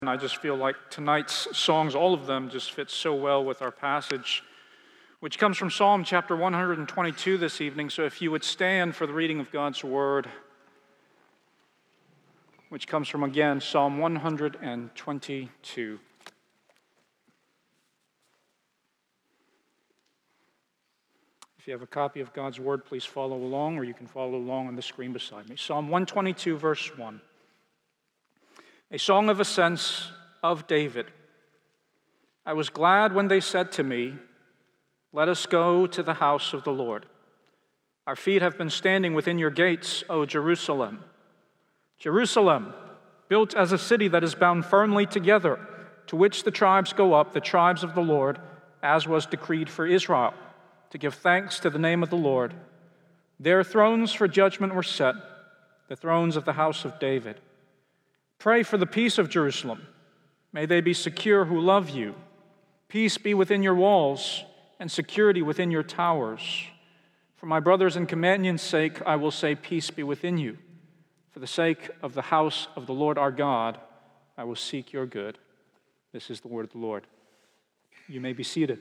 And I just feel like tonight's songs, all of them, just fit so well with our passage, which comes from Psalm chapter 122 this evening. So if you would stand for the reading of God's word, which comes from, again, Psalm 122. If you have a copy of God's word, please follow along, or you can follow along on the screen beside me. Psalm 122, verse 1. A song of ascents of David. I was glad when they said to me, "Let us go to the house of the Lord." Our feet have been standing within your gates, O Jerusalem. Jerusalem, built as a city that is bound firmly together, to which the tribes go up, the tribes of the Lord, as was decreed for Israel, to give thanks to the name of the Lord. Their thrones for judgment were set, the thrones of the house of David. Pray for the peace of Jerusalem. May they be secure who love you. Peace be within your walls and security within your towers. For my brothers and companions' sake, I will say, peace be within you. For the sake of the house of the Lord our God, I will seek your good. This is the word of the Lord. You may be seated.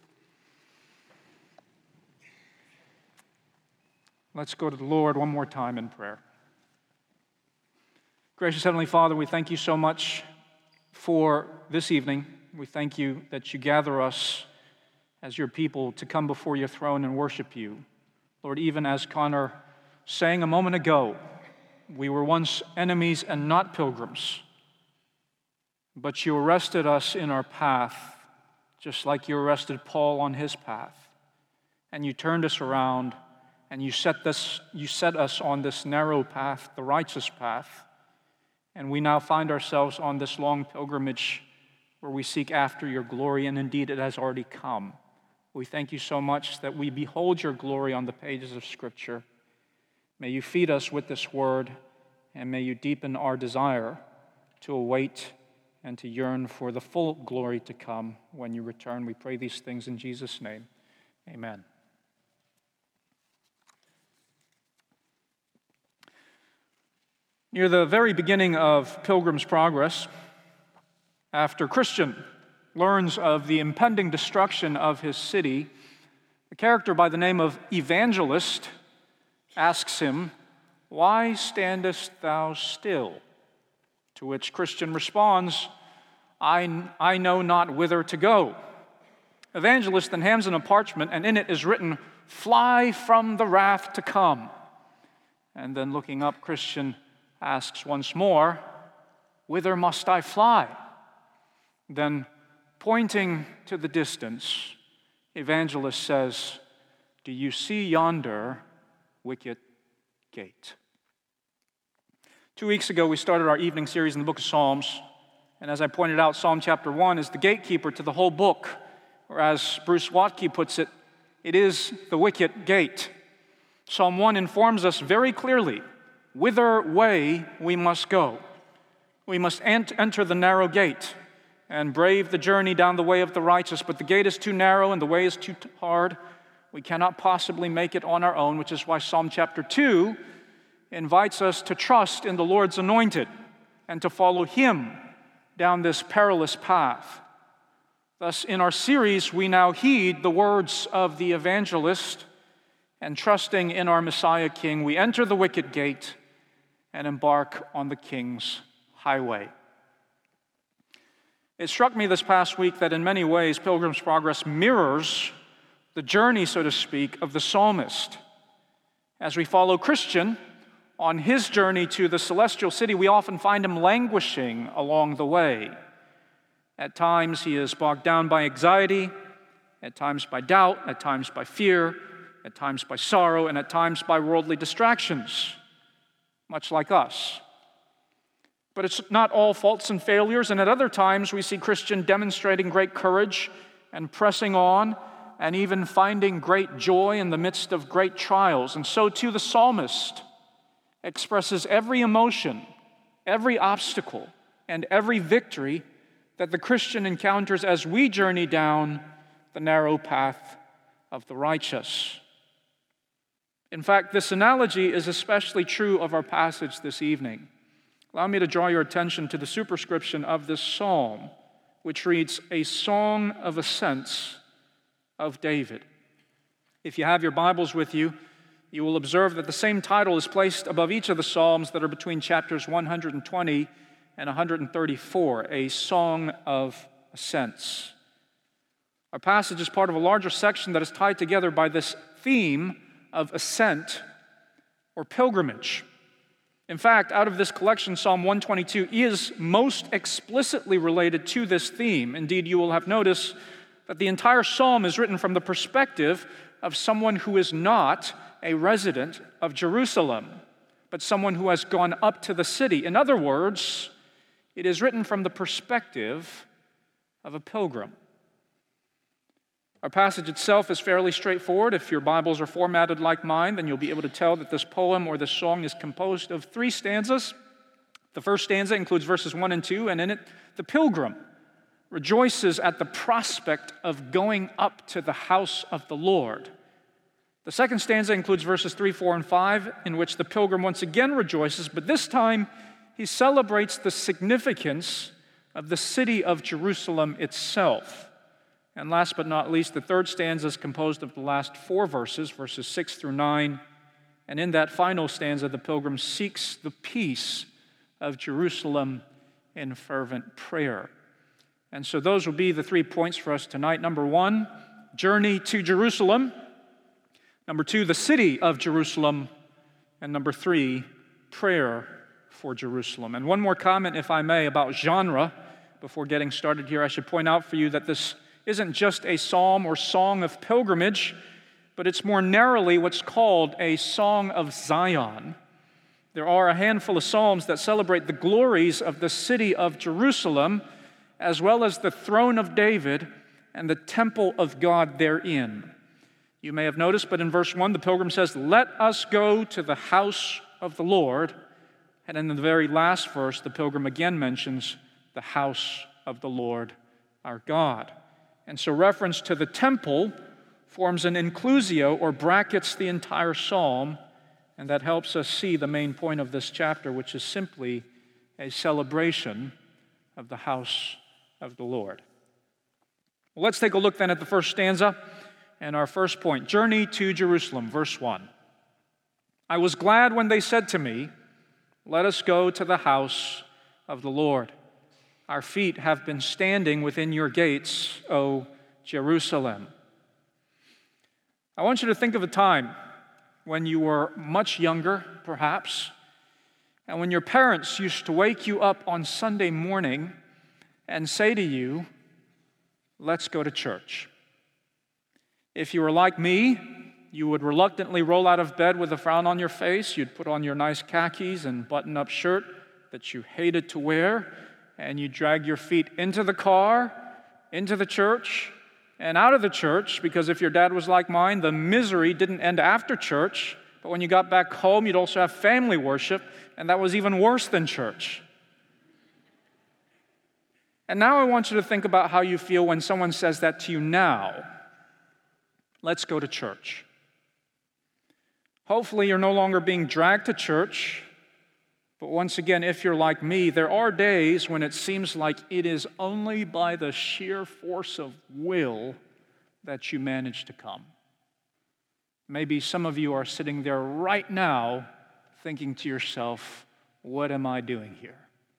Let's go to the Lord one more time in prayer. Gracious Heavenly Father, we thank you so much for this evening. We thank you that you gather us as your people to come before your throne and worship you. Lord, even as Connor sang a moment ago, we were once enemies and not pilgrims, but you arrested us in our path, just like you arrested Paul on his path. And you turned us around and you set us on this narrow path, the righteous path. And we now find ourselves on this long pilgrimage where we seek after your glory, and indeed it has already come. We thank you so much that we behold your glory on the pages of Scripture. May you feed us with this word, and may you deepen our desire to await and to yearn for the full glory to come when you return. We pray these things in Jesus' name. Amen. Near the very beginning of Pilgrim's Progress, after Christian learns of the impending destruction of his city, a character by the name of Evangelist asks him, "Why standest thou still?" To which Christian responds, I know not whither to go." Evangelist then hands him a parchment, and in it is written, "Fly from the wrath to come." And then looking up, Christian asks once more, "Whither must I fly?" Then, pointing to the distance, Evangelist says, "Do you see yonder wicket gate?" 2 weeks ago, we started our evening series in the book of Psalms, and as I pointed out, Psalm chapter 1 is the gatekeeper to the whole book, or as Bruce Watke puts it, it is the wicket gate. Psalm 1 informs us very clearly whither way we must go. We must enter the narrow gate and brave the journey down the way of the righteous, but the gate is too narrow and the way is too hard. We cannot possibly make it on our own, which is why Psalm chapter 2 invites us to trust in the Lord's anointed and to follow him down this perilous path. Thus, in our series, we now heed the words of the evangelist, and trusting in our Messiah King, we enter the wicket gate and embark on the King's highway. It struck me this past week that in many ways, Pilgrim's Progress mirrors the journey, so to speak, of the psalmist. As we follow Christian on his journey to the celestial city, we often find him languishing along the way. At times, he is bogged down by anxiety, at times by doubt, at times by fear, at times by sorrow, and at times by worldly distractions, much like us. But it's not all faults and failures, and at other times we see Christian demonstrating great courage and pressing on and even finding great joy in the midst of great trials. And so too the psalmist expresses every emotion, every obstacle, and every victory that the Christian encounters as we journey down the narrow path of the righteous. In fact, this analogy is especially true of our passage this evening. allow me to draw your attention to the superscription of this psalm, which reads, "A Song of Ascents of David." If you have your Bibles with you, you will observe that the same title is placed above each of the psalms that are between chapters 120 and 134, A Song of Ascents. Our passage is part of a larger section that is tied together by this theme of ascent or pilgrimage. In fact, out of this collection, Psalm 122 is most explicitly related to this theme. Indeed, you will have noticed that the entire psalm is written from the perspective of someone who is not a resident of Jerusalem, but someone who has gone up to the city. In other words, it is written from the perspective of a pilgrim. Our passage itself is fairly straightforward. If your Bibles are formatted like mine, then you'll be able to tell that this poem or this song is composed of 3 stanzas. The first stanza includes verses 1 and 2, and in it, the pilgrim rejoices at the prospect of going up to the house of the Lord. The second stanza includes verses 3, 4, and 5, in which the pilgrim once again rejoices, but this time he celebrates the significance of the city of Jerusalem itself. And last but not least, the third stanza is composed of the last 4 verses, verses 6 through 9. And in that final stanza, the pilgrim seeks the peace of Jerusalem in fervent prayer. And so those will be the 3 points for us tonight. Number 1, journey to Jerusalem. Number 2, the city of Jerusalem. And number 3, prayer for Jerusalem. And one more comment, if I may, about genre. Before getting started here, I should point out for you that this isn't just a psalm or song of pilgrimage, but it's more narrowly what's called a song of Zion. There are a handful of psalms that celebrate the glories of the city of Jerusalem, as well as the throne of David and the temple of God therein. You may have noticed, but in verse 1, the pilgrim says, "Let us go to the house of the Lord." And in the very last verse, the pilgrim again mentions the house of the Lord our God. And so reference to the temple forms an inclusio or brackets the entire psalm, and that helps us see the main point of this chapter, which is simply a celebration of the house of the Lord. Well, let's take a look then at the first stanza and our first point, journey to Jerusalem, verse 1. "I was glad when they said to me, 'Let us go to the house of the Lord.' Our feet have been standing within your gates, O Jerusalem." I want you to think of a time when you were much younger, perhaps, and when your parents used to wake you up on Sunday morning and say to you, "Let's go to church." If you were like me, you would reluctantly roll out of bed with a frown on your face. You'd put on your nice khakis and button-up shirt that you hated to wear, and you drag your feet into the car, into the church, and out of the church, because if your dad was like mine, the misery didn't end after church, but when you got back home, you'd also have family worship, and that was even worse than church. And now I want you to think about how you feel when someone says that to you now. Let's go to church. Hopefully you're no longer being dragged to church. But once again, if you're like me, there are days when it seems like it is only by the sheer force of will that you manage to come. Maybe some of you are sitting there right now thinking to yourself, "What am I doing here?"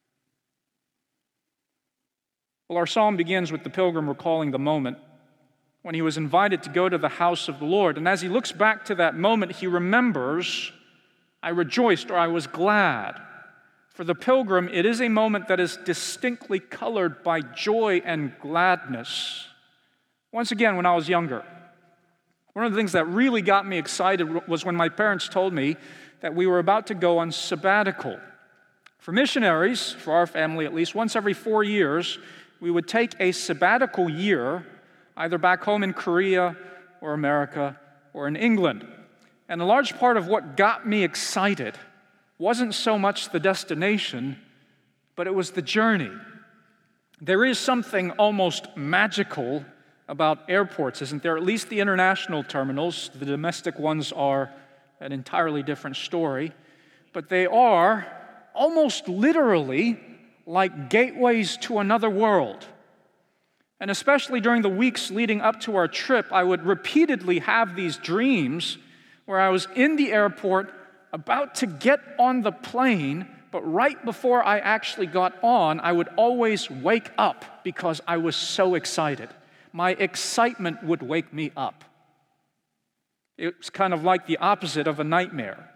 Well, our psalm begins with the pilgrim recalling the moment when he was invited to go to the house of the Lord. And as he looks back to that moment, he remembers, "I rejoiced," or "I was glad." For the pilgrim, it is a moment that is distinctly colored by joy and gladness. Once again, when I was younger, one of the things that really got me excited was when my parents told me that we were about to go on sabbatical. For missionaries, for our family at least, once every 4 years, we would take a sabbatical year, either back home in Korea or America or in England. And a large part of what got me excited wasn't so much the destination, but it was the journey. There is something almost magical about airports, isn't there? At least the international terminals. The domestic ones are an entirely different story. But they are almost literally like gateways to another world. And especially during the weeks leading up to our trip, I would repeatedly have these dreams where I was in the airport about to get on the plane, but right before I actually got on, I would always wake up because I was so excited. My excitement would wake me up. It's kind of like the opposite of a nightmare.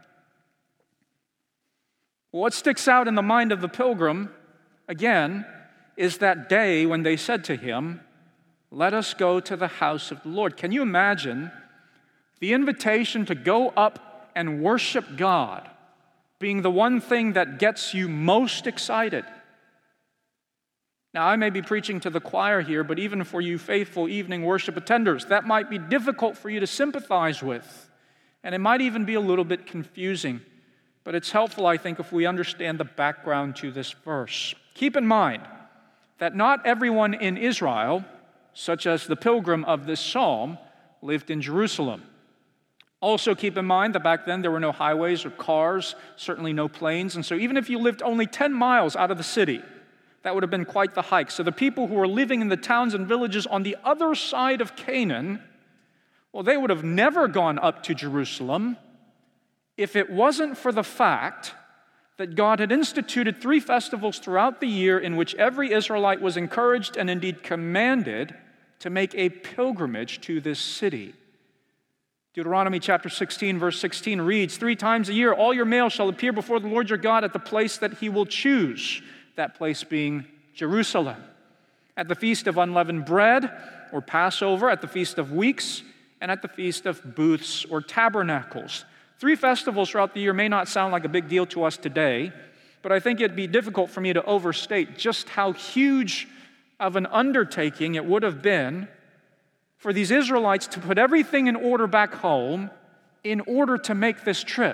What sticks out in the mind of the pilgrim, again, is that day when they said to him, "Let us go to the house of the Lord." Can you imagine the invitation to go up and worship God being the one thing that gets you most excited? Now, I may be preaching to the choir here, but even for you faithful evening worship attenders, that might be difficult for you to sympathize with, and it might even be a little bit confusing. But it's helpful, I think, if we understand the background to this verse. Keep in mind that not everyone in Israel, such as the pilgrim of this psalm, lived in Jerusalem. Also keep in mind that back then there were no highways or cars, certainly no planes, and so even if you lived only 10 miles out of the city, that would have been quite the hike. So the people who were living in the towns and villages on the other side of Canaan, well, they would have never gone up to Jerusalem if it wasn't for the fact that God had instituted 3 festivals throughout the year in which every Israelite was encouraged and indeed commanded to make a pilgrimage to this city. Deuteronomy chapter 16, verse 16 reads, 3 times a year all your males shall appear before the Lord your God at the place that he will choose, that place being Jerusalem. At the Feast of Unleavened Bread, or Passover, at the Feast of Weeks, and at the Feast of Booths or Tabernacles. 3 festivals throughout the year may not sound like a big deal to us today, but I think it'd be difficult for me to overstate just how huge of an undertaking it would have been for these Israelites to put everything in order back home in order to make this trip.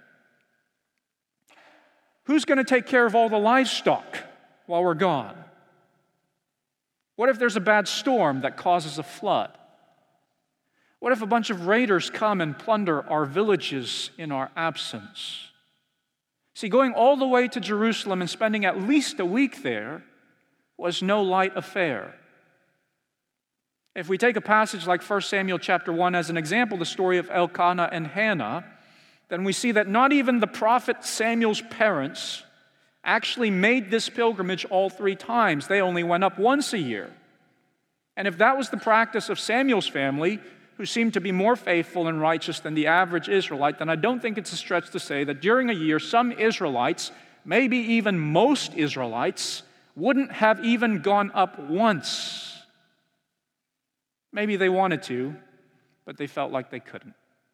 Who's going to take care of all the livestock while we're gone? What if there's a bad storm that causes a flood? What if a bunch of raiders come and plunder our villages in our absence? See, going all the way to Jerusalem and spending at least a week there was no light affair. If we take a passage like 1 Samuel chapter 1 as an example, the story of Elkanah and Hannah, then we see that not even the prophet Samuel's parents actually made this pilgrimage all 3 times. They only went up once a year. And if that was the practice of Samuel's family, who seemed to be more faithful and righteous than the average Israelite, then I don't think it's a stretch to say that during a year, some Israelites, maybe even most Israelites, wouldn't have even gone up once. Maybe they wanted to, but they felt like they couldn't.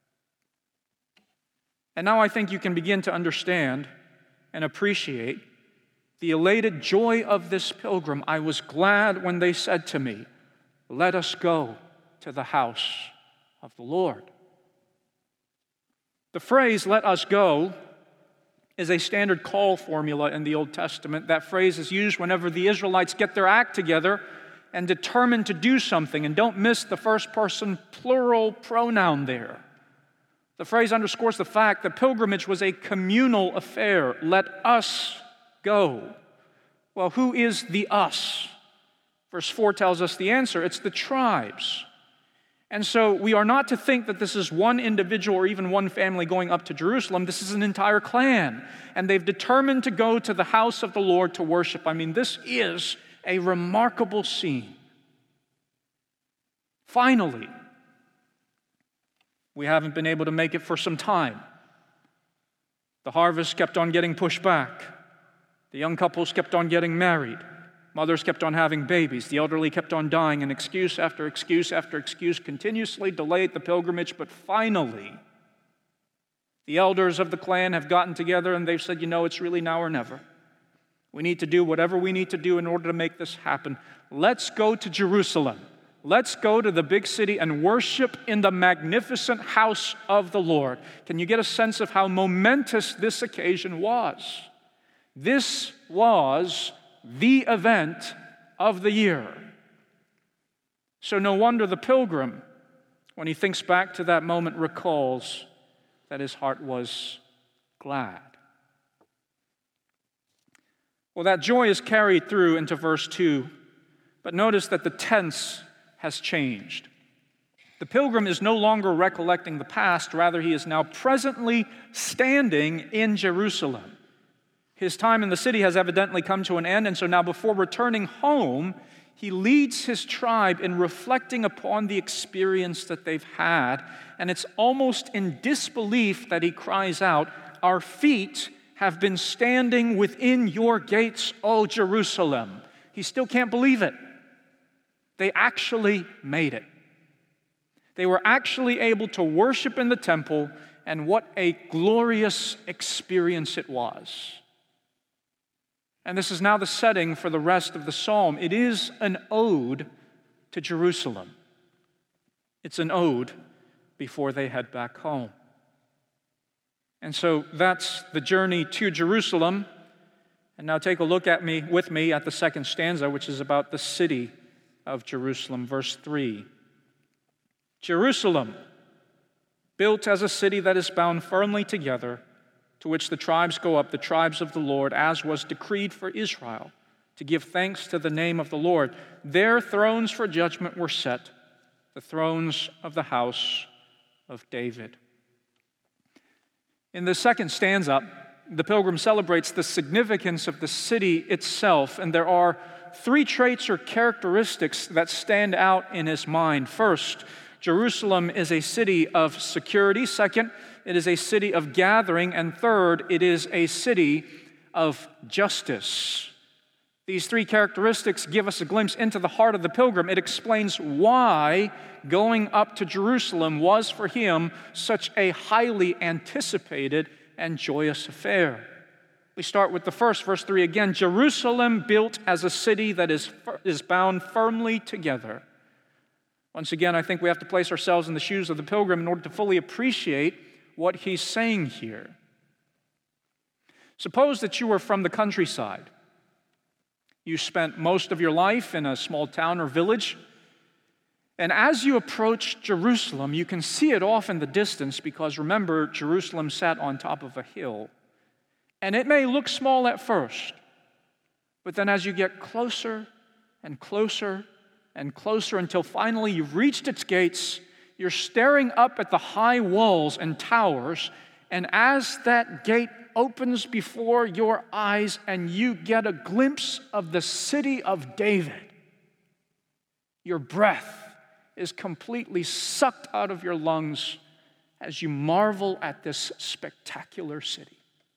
And now I think you can begin to understand and appreciate the elated joy of this pilgrim. I was glad when they said to me, "Let us go to the house of the Lord." The phrase, "let us go," is a standard call formula in the Old Testament. That phrase is used whenever the Israelites get their act together and determine to do something. And don't miss the first person plural pronoun there. The phrase underscores the fact that pilgrimage was a communal affair. Let us go. Well, who is the us? Verse 4 tells us the answer. It's the tribes. And so we are not to think that this is one individual or even one family going up to Jerusalem. This is an entire clan. And they've determined to go to the house of the Lord to worship. I mean, this is a remarkable scene. Finally, we haven't been able to make it for some time. The harvest kept on getting pushed back. The young couples kept on getting married. Mothers kept on having babies. The elderly kept on dying, and excuse after excuse after excuse continuously delayed the pilgrimage. But finally, the elders of the clan have gotten together and they've said, it's really now or never. We need to do whatever we need to do in order to make this happen. Let's go to Jerusalem. Let's go to the big city and worship in the magnificent house of the Lord. Can you get a sense of how momentous this occasion was? This was the event of the year. So no wonder the pilgrim, when he thinks back to that moment, recalls that his heart was glad. Well, that joy is carried through into verse 2, but notice that the tense has changed. The pilgrim is no longer recollecting the past, rather he is now presently standing in Jerusalem. His time in the city has evidently come to an end, and so now before returning home, he leads his tribe in reflecting upon the experience that they've had, and it's almost in disbelief that he cries out, "Our feet have been standing within your gates, O Jerusalem." He still can't believe it. They actually made it. They were actually able to worship in the temple, and what a glorious experience it was. And this is now the setting for the rest of the psalm. It is an ode to Jerusalem. It's an ode before they head back home. And so that's the journey to Jerusalem. And now take a look with me at the second stanza, which is about the city of Jerusalem, verse 3. Jerusalem, built as a city that is bound firmly together, to which the tribes go up, the tribes of the Lord, as was decreed for Israel, to give thanks to the name of the Lord. Their thrones for judgment were set, the thrones of the house of David. In the second stanza, the pilgrim celebrates the significance of the city itself, and there are three traits or characteristics that stand out in his mind. First, Jerusalem is a city of security. Second, it is a city of gathering. And third, it is a city of justice. These three characteristics give us a glimpse into the heart of the pilgrim. It explains why going up to Jerusalem was for him such a highly anticipated and joyous affair. We start with the first, verse 3 again. Jerusalem built as a city that is bound firmly together. Once again, I think we have to place ourselves in the shoes of the pilgrim in order to fully appreciate what he's saying here. Suppose that you were from the countryside. You spent most of your life in a small town or village, and as you approach Jerusalem, you can see it off in the distance because remember, Jerusalem sat on top of a hill. And it may look small at first, but then as you get closer and closer and closer until finally you've reached its gates, you're staring up at the high walls and towers, and as that gate opens before your eyes and you get a glimpse of the city of David, your breath is completely sucked out of your lungs as you marvel at this spectacular city.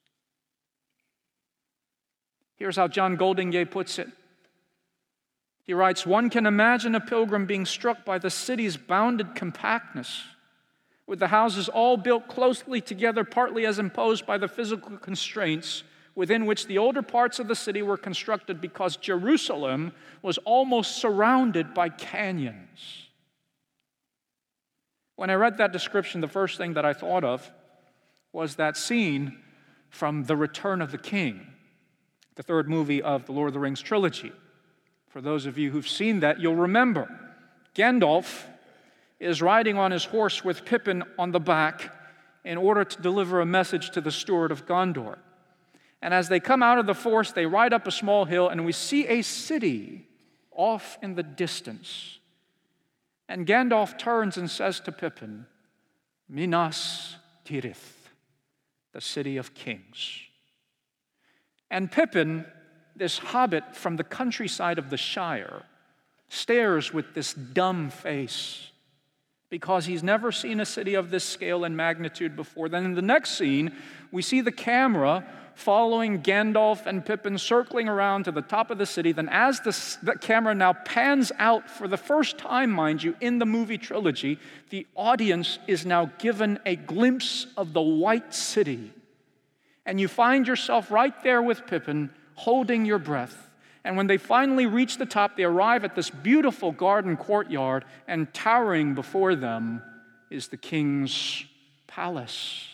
Here's how John Goldingay puts it. He writes, "One can imagine a pilgrim being struck by the city's bounded compactness, with the houses all built closely together, partly as imposed by the physical constraints within which the older parts of the city were constructed, because Jerusalem was almost surrounded by canyons." When I read that description, the first thing that I thought of was that scene from The Return of the King, the third movie of the Lord of the Rings trilogy. For those of you who've seen that, you'll remember Gandalf is riding on his horse with Pippin on the back in order to deliver a message to the steward of Gondor. And as they come out of the forest, they ride up a small hill, and we see a city off in the distance. And Gandalf turns and says to Pippin, "Minas Tirith, the city of kings." And Pippin, this hobbit from the countryside of the Shire, stares with this dumb face because he's never seen a city of this scale and magnitude before. Then in the next scene, we see the camera following Gandalf and Pippin circling around to the top of the city. Then as the camera now pans out for the first time, mind you, in the movie trilogy, the audience is now given a glimpse of the White City. And you find yourself right there with Pippin, holding your breath. And when they finally reach the top, they arrive at this beautiful garden courtyard, and towering before them is the king's palace.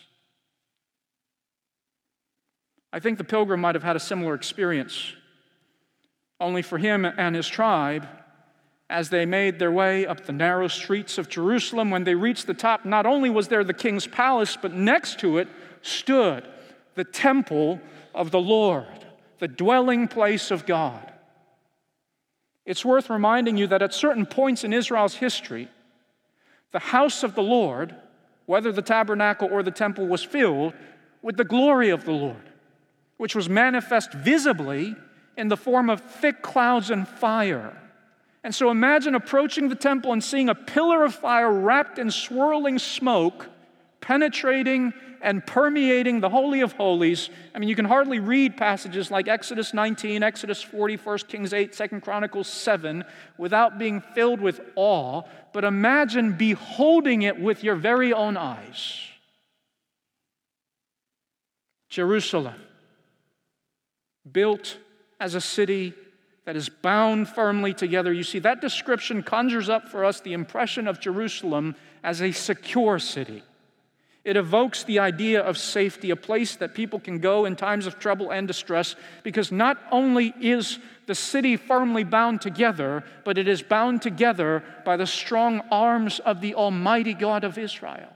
I think the pilgrim might have had a similar experience, only for him and his tribe, as they made their way up the narrow streets of Jerusalem, when they reached the top, not only was there the king's palace, but next to it stood the temple of the Lord, the dwelling place of God. It's worth reminding you that at certain points in Israel's history, the house of the Lord, whether the tabernacle or the temple, was filled with the glory of the Lord, which was manifest visibly in the form of thick clouds and fire. And so imagine approaching the temple and seeing a pillar of fire wrapped in swirling smoke, penetrating and permeating the Holy of Holies. I mean, you can hardly read passages like Exodus 19, Exodus 40, 1 Kings 8, 2 Chronicles 7 without being filled with awe, but imagine beholding it with your very own eyes. Jerusalem, built as a city that is bound firmly together. You see, that description conjures up for us the impression of Jerusalem as a secure city. It evokes the idea of safety, a place that people can go in times of trouble and distress, because not only is the city firmly bound together, but it is bound together by the strong arms of the Almighty God of Israel.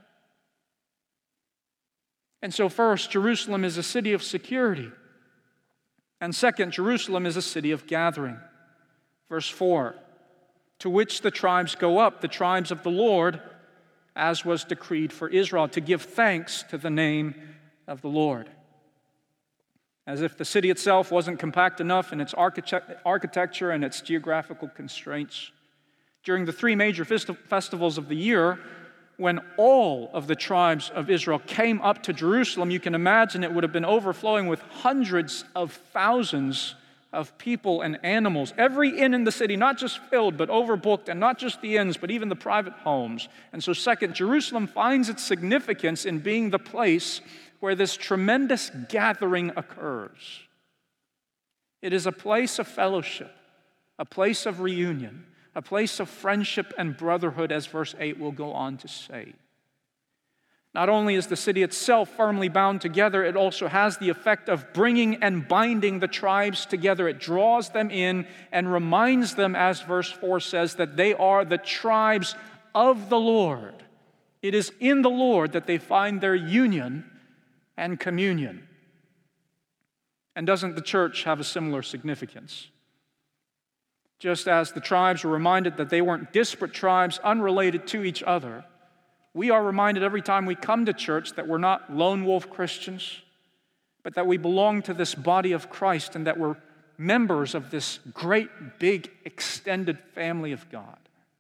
And so first, Jerusalem is a city of security. And second, Jerusalem is a city of gathering. Verse 4, to which the tribes go up, the tribes of the Lord, as was decreed for Israel, to give thanks to the name of the Lord. As if the city itself wasn't compact enough in its architecture and its geographical constraints. During the three major festivals of the year, when all of the tribes of Israel came up to Jerusalem, you can imagine it would have been overflowing with hundreds of thousands of people and animals. Every inn in the city, not just filled, but overbooked, and not just the inns, but even the private homes. And so second, Jerusalem finds its significance in being the place where this tremendous gathering occurs. It is a place of fellowship, a place of reunion, a place of friendship and brotherhood, as verse 8 will go on to say. Not only is the city itself firmly bound together, it also has the effect of bringing and binding the tribes together. It draws them in and reminds them, as verse 4 says, that they are the tribes of the Lord. It is in the Lord that they find their union and communion. And doesn't the church have a similar significance? Just as the tribes were reminded that they weren't disparate tribes unrelated to each other, we are reminded every time we come to church that we're not lone wolf Christians, but that we belong to this body of Christ and that we're members of this great, big, extended family of God.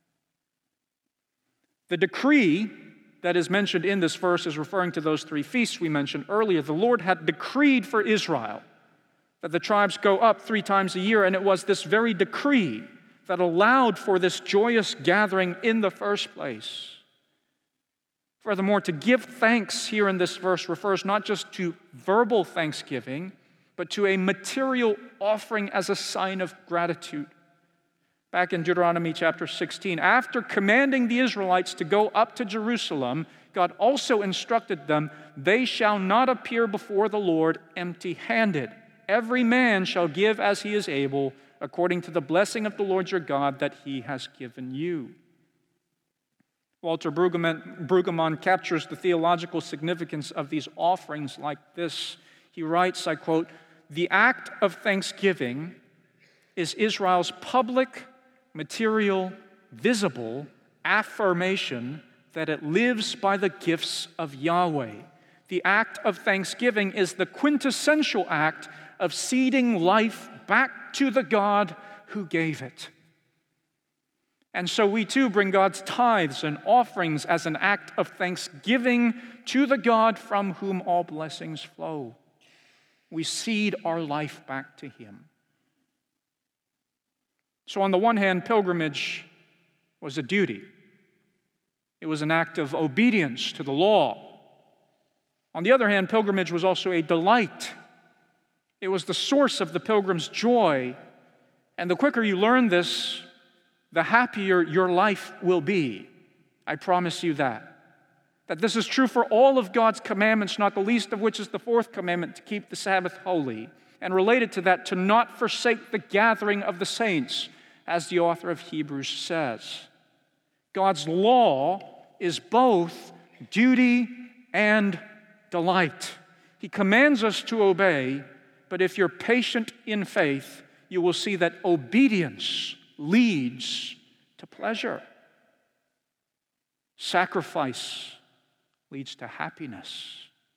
The decree that is mentioned in this verse is referring to those three feasts we mentioned earlier. The Lord had decreed for Israel that the tribes go up 3 times a year, and it was this very decree that allowed for this joyous gathering in the first place. Furthermore, to give thanks here in this verse refers not just to verbal thanksgiving, but to a material offering as a sign of gratitude. Back in Deuteronomy chapter 16, after commanding the Israelites to go up to Jerusalem, God also instructed them, "They shall not appear before the Lord empty-handed. Every man shall give as he is able, according to the blessing of the Lord your God that he has given you." Walter Brueggemann captures the theological significance of these offerings like this. He writes, I quote, "The act of thanksgiving is Israel's public, material, visible affirmation that it lives by the gifts of Yahweh. The act of thanksgiving is the quintessential act of ceding life back to the God who gave it. And so we too bring God's tithes and offerings as an act of thanksgiving to the God from whom all blessings flow. We cede our life back to Him. So on the one hand, pilgrimage was a duty. It was an act of obedience to the law. On the other hand, pilgrimage was also a delight. It was the source of the pilgrim's joy. And the quicker you learn this, the happier your life will be. I promise you that. That this is true for all of God's commandments, not the least of which is the fourth commandment, to keep the Sabbath holy. And related to that, to not forsake the gathering of the saints, as the author of Hebrews says. God's law is both duty and delight. He commands us to obey, but if you're patient in faith, you will see that obedience leads to pleasure. Sacrifice leads to happiness.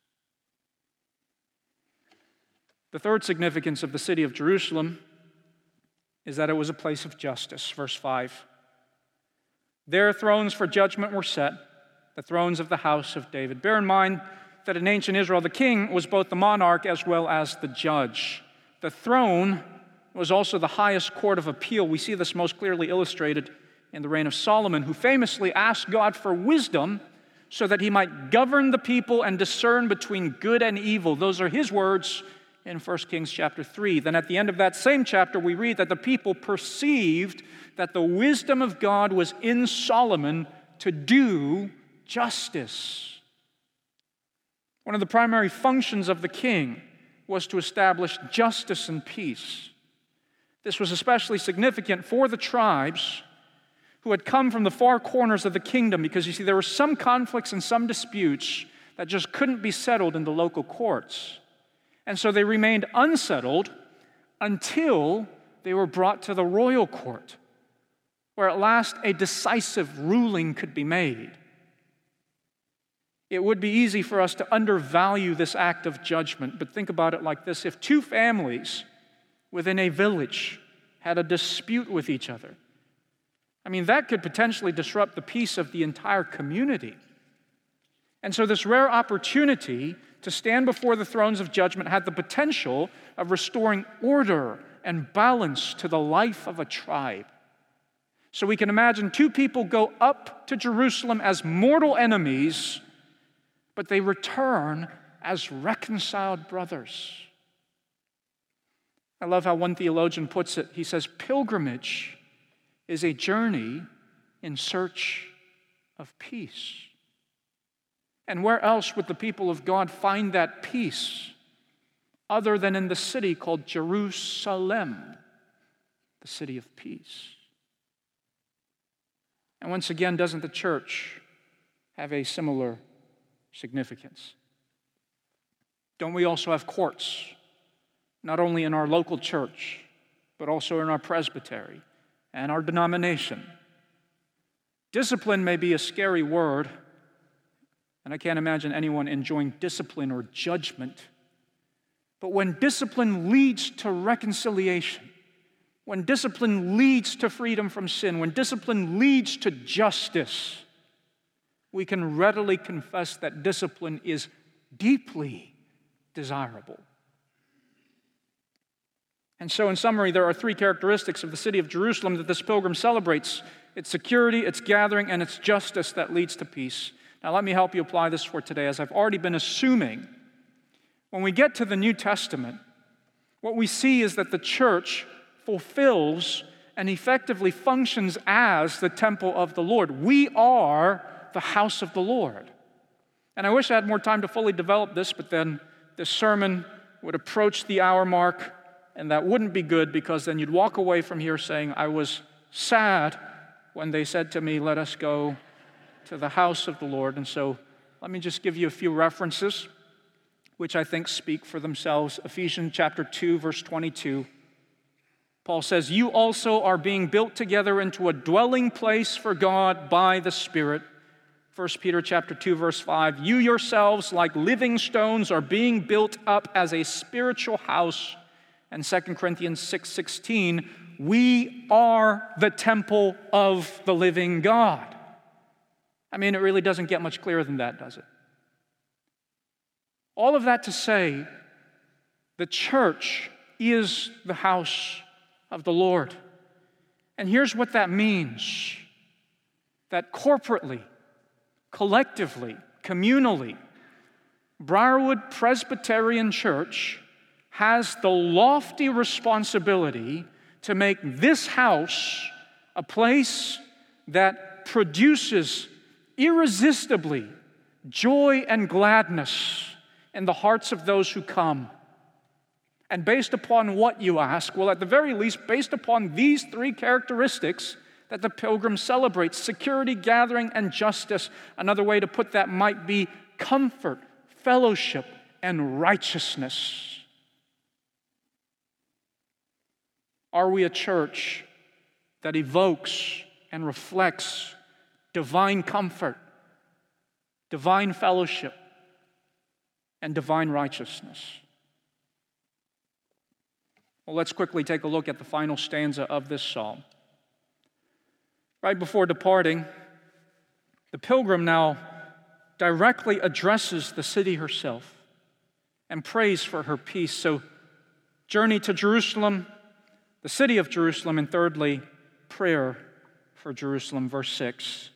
The third significance of the city of Jerusalem is that it was a place of justice. Verse 5. Their thrones for judgment were set, the thrones of the house of David. Bear in mind that in ancient Israel, the king was both the monarch as well as the judge. The throne was also the highest court of appeal. We see this most clearly illustrated in the reign of Solomon, who famously asked God for wisdom so that he might govern the people and discern between good and evil. Those are his words in 1 Kings chapter 3. Then at the end of that same chapter, we read that the people perceived that the wisdom of God was in Solomon to do justice. One of the primary functions of the king was to establish justice and peace. This was especially significant for the tribes who had come from the far corners of the kingdom, because you see, there were some conflicts and some disputes that just couldn't be settled in the local courts. And so they remained unsettled until they were brought to the royal court, where at last a decisive ruling could be made. It would be easy for us to undervalue this act of judgment, but think about it like this. If two families within a village had a dispute with each other, that could potentially disrupt the peace of the entire community. And so this rare opportunity to stand before the thrones of judgment had the potential of restoring order and balance to the life of a tribe. So we can imagine two people go up to Jerusalem as mortal enemies, but they return as reconciled brothers. I love how one theologian puts it. He says, pilgrimage is a journey in search of peace. And where else would the people of God find that peace other than in the city called Jerusalem, the city of peace? And once again, doesn't the church have a similar significance? Don't we also have courts, not only in our local church, but also in our presbytery and our denomination? Discipline may be a scary word, and I can't imagine anyone enjoying discipline or judgment. But when discipline leads to reconciliation, when discipline leads to freedom from sin, when discipline leads to justice, we can readily confess that discipline is deeply desirable. And so, in summary, there are three characteristics of the city of Jerusalem that this pilgrim celebrates: its security, its gathering, and its justice that leads to peace. Now, let me help you apply this for today. As I've already been assuming, when we get to the New Testament, what we see is that the church fulfills and effectively functions as the temple of the Lord. We are the house of the Lord. And I wish I had more time to fully develop this, but then this sermon would approach the hour mark, and that wouldn't be good, because then you'd walk away from here saying, I was sad when they said to me, let us go to the house of the Lord. And so let me just give you a few references which I think speak for themselves. Ephesians chapter 2, verse 22. Paul says, you also are being built together into a dwelling place for God by the Spirit. 1 Peter chapter 2, verse 5. You yourselves, like living stones, are being built up as a spiritual house. And 2 Corinthians 6:16, we are the temple of the living God. It really doesn't get much clearer than that, does it? All of that to say, the church is the house of the Lord. And here's what that means: that corporately, collectively, communally, Briarwood Presbyterian Church has the lofty responsibility to make this house a place that produces irresistibly joy and gladness in the hearts of those who come. And based upon what, you ask? Well, at the very least, based upon these three characteristics that the pilgrim celebrates: security, gathering, and justice. Another way to put that might be comfort, fellowship, and righteousness. Are we a church that evokes and reflects divine comfort, divine fellowship, and divine righteousness? Well, let's quickly take a look at the final stanza of this psalm. Right before departing, the pilgrim now directly addresses the city herself and prays for her peace. So, journey to Jerusalem, the city of Jerusalem, and thirdly, prayer for Jerusalem, verse 6.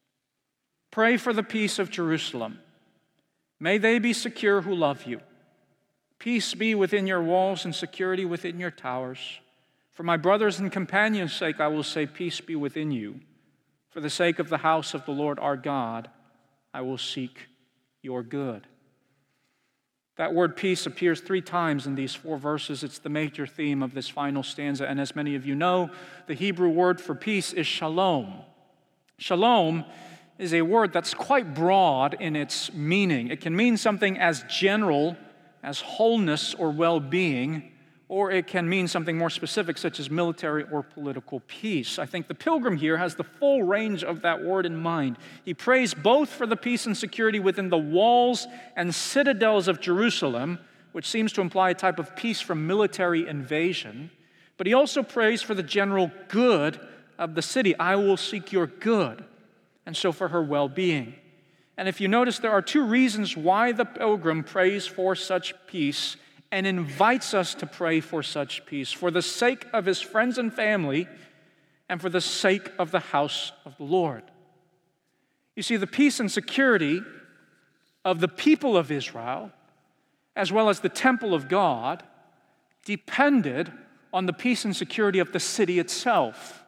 Pray for the peace of Jerusalem. May they be secure who love you. Peace be within your walls and security within your towers. For my brothers and companions' sake, I will say, peace be within you. For the sake of the house of the Lord our God, I will seek your good. That word peace appears 3 times in these 4 verses. It's the major theme of this final stanza. And as many of you know, the Hebrew word for peace is shalom. Shalom is a word that's quite broad in its meaning. It can mean something as general as wholeness or well-being, or it can mean something more specific, such as military or political peace. I think the pilgrim here has the full range of that word in mind. He prays both for the peace and security within the walls and citadels of Jerusalem, which seems to imply a type of peace from military invasion, but he also prays for the general good of the city. I will seek your good, and so for her well-being. And if you notice, there are 2 reasons why the pilgrim prays for such peace and invites us to pray for such peace: for the sake of his friends and family, and for the sake of the house of the Lord. You see, the peace and security of the people of Israel, as well as the temple of God, depended on the peace and security of the city itself.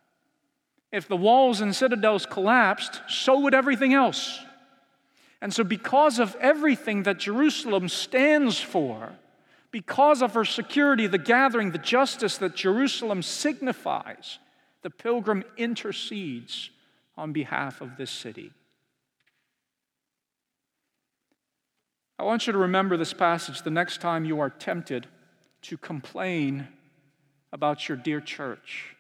If the walls and citadels collapsed, so would everything else. And so because of everything that Jerusalem stands for, because of her security, the gathering, the justice that Jerusalem signifies, the pilgrim intercedes on behalf of this city. I want you to remember this passage the next time you are tempted to complain about your dear church.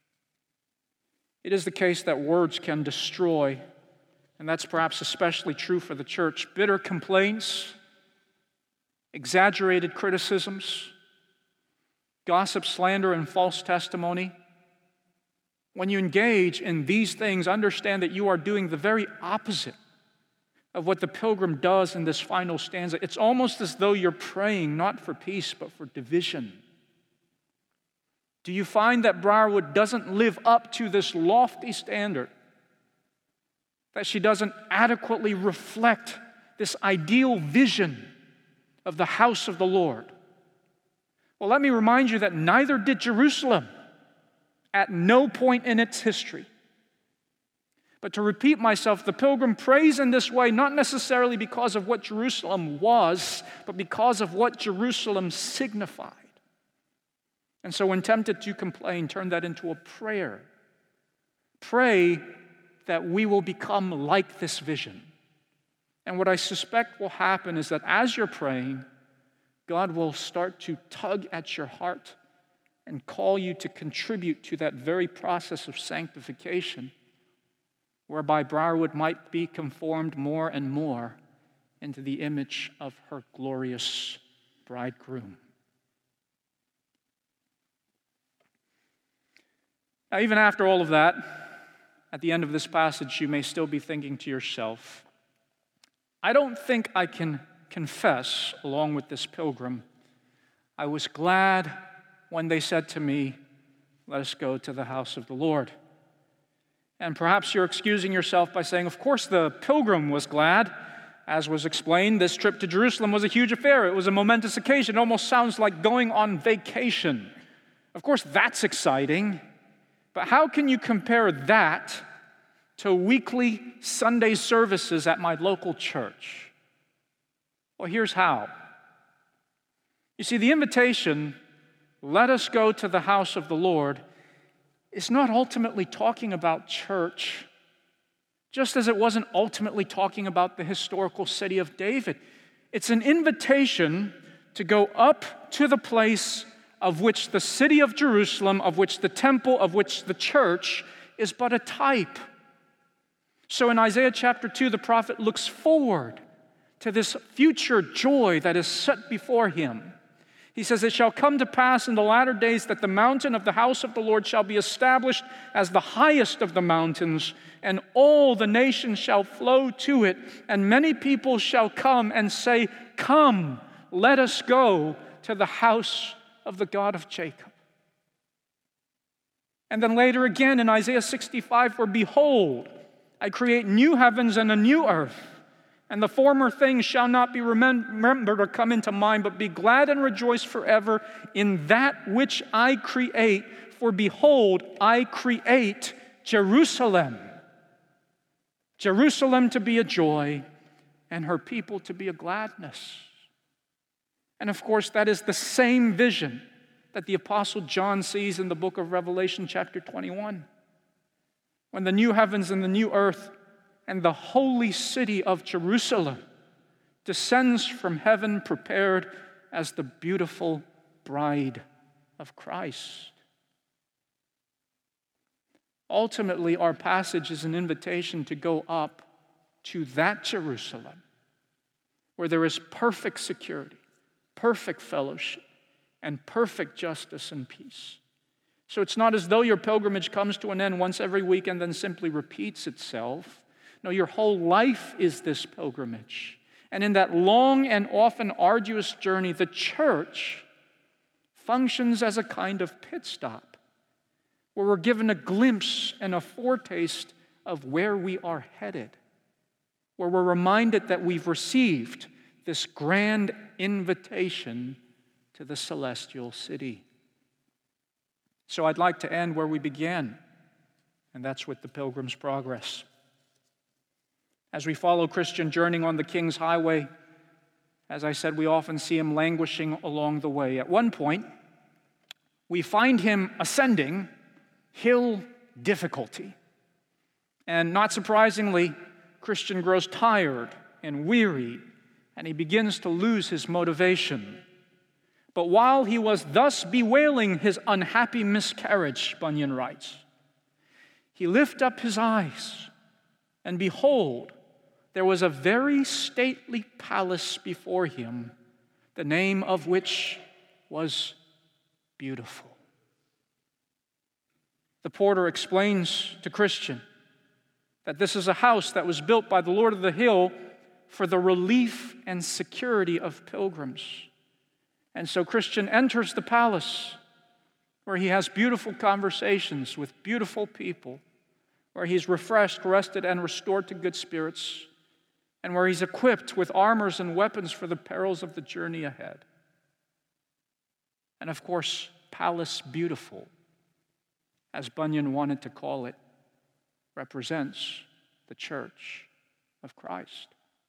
It is the case that words can destroy, and that's perhaps especially true for the church. Bitter complaints, exaggerated criticisms, gossip, slander, and false testimony. When you engage in these things, understand that you are doing the very opposite of what the pilgrim does in this final stanza. It's almost as though you're praying not for peace, but for division. Do you find that Briarwood doesn't live up to this lofty standard? That she doesn't adequately reflect this ideal vision of the house of the Lord? Well, let me remind you that neither did Jerusalem at no point in its history. But to repeat myself, the pilgrim prays in this way not necessarily because of what Jerusalem was, but because of what Jerusalem signified. And so when tempted to complain, turn that into a prayer. Pray that we will become like this vision. And what I suspect will happen is that as you're praying, God will start to tug at your heart and call you to contribute to that very process of sanctification, whereby Briarwood might be conformed more and more into the image of her glorious bridegroom. Now, even after all of that, at the end of this passage, you may still be thinking to yourself, I don't think I can confess, along with this pilgrim, I was glad when they said to me, let us go to the house of the Lord. And perhaps you're excusing yourself by saying, of course the pilgrim was glad. As was explained, this trip to Jerusalem was a huge affair. It was a momentous occasion. It almost sounds like going on vacation. Of course, that's exciting. But how can you compare that to weekly Sunday services at my local church? Well, here's how. You see, the invitation, let us go to the house of the Lord, is not ultimately talking about church, just as it wasn't ultimately talking about the historical city of David. It's an invitation to go up to the place of which the city of Jerusalem, of which the temple, of which the church is but a type. So in Isaiah chapter 2, the prophet looks forward to this future joy that is set before him. He says, "It shall come to pass in the latter days that the mountain of the house of the Lord shall be established as the highest of the mountains, and all the nations shall flow to it, and many people shall come and say, 'Come, let us go to the house of the God of Jacob.'" And then later again in Isaiah 65, "For behold, I create new heavens and a new earth, and the former things shall not be remembered or come into mind, but be glad and rejoice forever in that which I create. For behold, I create Jerusalem. Jerusalem to be a joy, and her people to be a gladness." And of course, that is the same vision that the Apostle John sees in the book of Revelation chapter 21. When the new heavens and the new earth and the holy city of Jerusalem descends from heaven, prepared as the beautiful bride of Christ. Ultimately, our passage is an invitation to go up to that Jerusalem where there is perfect security, perfect fellowship, and perfect justice and peace. So it's not as though your pilgrimage comes to an end once every week and then simply repeats itself. No, your whole life is this pilgrimage. And in that long and often arduous journey, the church functions as a kind of pit stop, where we're given a glimpse and a foretaste of where we are headed, where we're reminded that we've received this grand invitation to the celestial city. So I'd like to end where we began, and that's with the Pilgrim's Progress. As we follow Christian journeying on the King's Highway, as I said, we often see him languishing along the way. At one point, we find him ascending hill difficulty. And not surprisingly, Christian grows tired and weary, and he begins to lose his motivation. But while he was thus bewailing his unhappy miscarriage, Bunyan writes, he lifted up his eyes, and behold, there was a very stately palace before him, the name of which was Beautiful. The porter explains to Christian that this is a house that was built by the Lord of the Hill for the relief and security of pilgrims. And so Christian enters the palace where he has beautiful conversations with beautiful people, where he's refreshed, rested, and restored to good spirits, and where he's equipped with armors and weapons for the perils of the journey ahead. And of course, Palace Beautiful, as Bunyan wanted to call it, represents the church of Christ.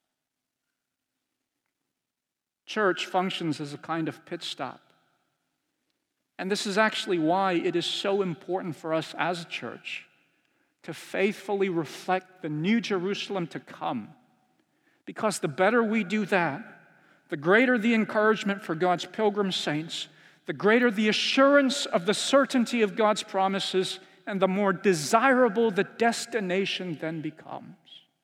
Church functions as a kind of pit stop. And this is actually why it is so important for us as a church to faithfully reflect the new Jerusalem to come. Because the better we do that, the greater the encouragement for God's pilgrim saints, the greater the assurance of the certainty of God's promises, and the more desirable the destination then becomes.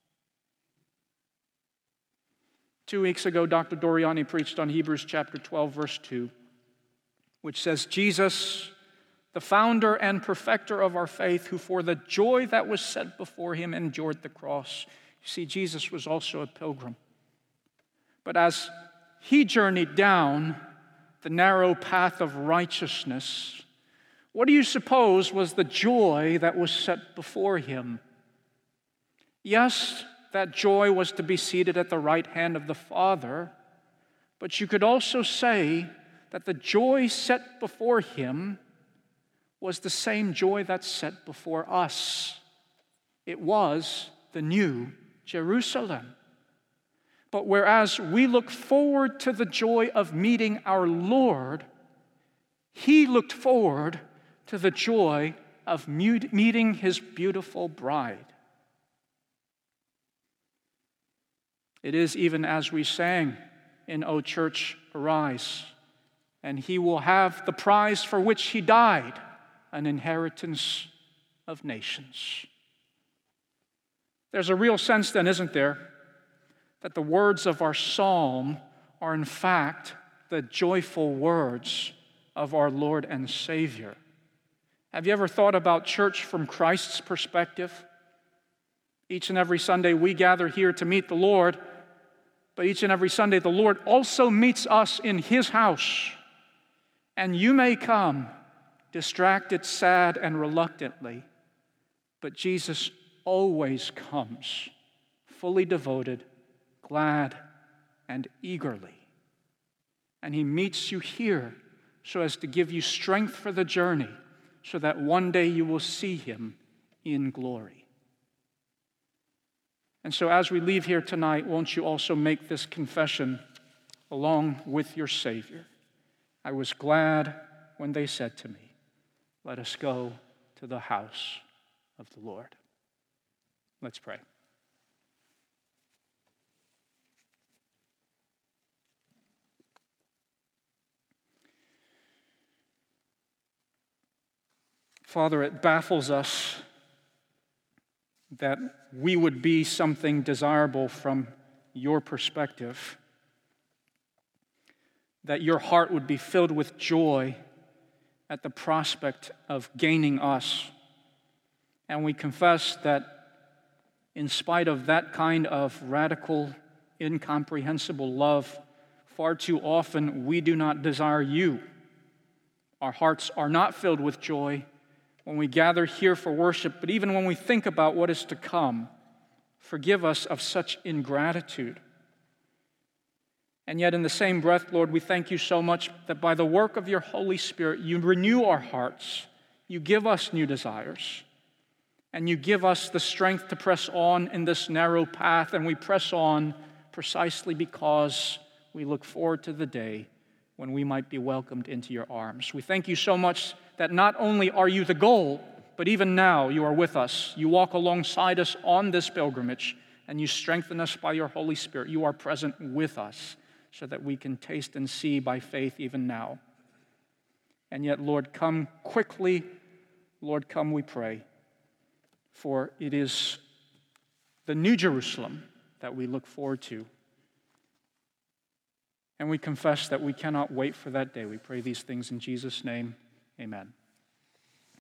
2 weeks ago, Dr. Doriani preached on Hebrews chapter 12, verse 2, which says, Jesus, the founder and perfecter of our faith, who for the joy that was set before him endured the cross. You see, Jesus was also a pilgrim. But as he journeyed down the narrow path of righteousness, what do you suppose was the joy that was set before him? Yes, that joy was to be seated at the right hand of the Father, but you could also say that the joy set before him was the same joy that's set before us. It was the new Jerusalem. But whereas we look forward to the joy of meeting our Lord, he looked forward to the joy of meeting his beautiful bride. It is even as we sang in O Church, Arise, and he will have the prize for which he died, an inheritance of nations. There's a real sense then, isn't there, that the words of our psalm are in fact the joyful words of our Lord and Savior. Have you ever thought about church from Christ's perspective? Each and every Sunday we gather here to meet the Lord, but each and every Sunday the Lord also meets us in His house. And you may come distracted, sad, and reluctantly, but Jesus always comes fully devoted, glad, and eagerly. And He meets you here so as to give you strength for the journey, so that one day you will see Him in glory. And so as we leave here tonight, won't you also make this confession along with your Savior? I was glad when they said to me, "Let us go to the house of the Lord." Let's pray. Father, it baffles us that we would be something desirable from your perspective, that your heart would be filled with joy at the prospect of gaining us. And we confess that in spite of that kind of radical, incomprehensible love, far too often we do not desire you. Our hearts are not filled with joy when we gather here for worship, but even when we think about what is to come, forgive us of such ingratitude. And yet in the same breath, Lord, we thank you so much that by the work of your Holy Spirit, you renew our hearts, you give us new desires, and you give us the strength to press on in this narrow path, and we press on precisely because we look forward to the day when we might be welcomed into your arms. We thank you so much that not only are you the goal, but even now you are with us. You walk alongside us on this pilgrimage, and you strengthen us by your Holy Spirit. You are present with us so that we can taste and see by faith even now. And yet, Lord, come quickly. Lord, come, we pray. For it is the New Jerusalem that we look forward to. And we confess that we cannot wait for that day. We pray these things in Jesus' name. Amen.